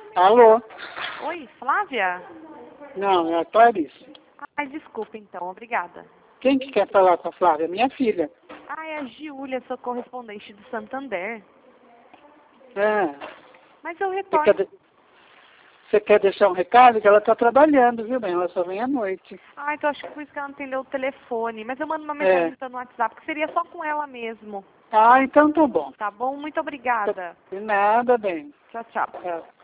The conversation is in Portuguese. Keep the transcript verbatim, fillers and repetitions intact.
Alô? Oi, Flávia? Não, é a Clarice. Ai, desculpa então, obrigada. Quem que quer falar com a Flávia? Minha filha. Ai, é a Giulia, sou correspondente do Santander. É. Mas eu Você retorno. quer, de... Você quer deixar um recado? Que ela está trabalhando, viu, bem? Ela só vem à noite. Ah, então acho que por isso que ela não atendeu o telefone. Mas eu mando uma É. mensagem então no WhatsApp, que seria só com ela mesmo. Ah, então tá bom. Tá bom? Muito obrigada. De nada, bem. Tchau, tchau. Tchau.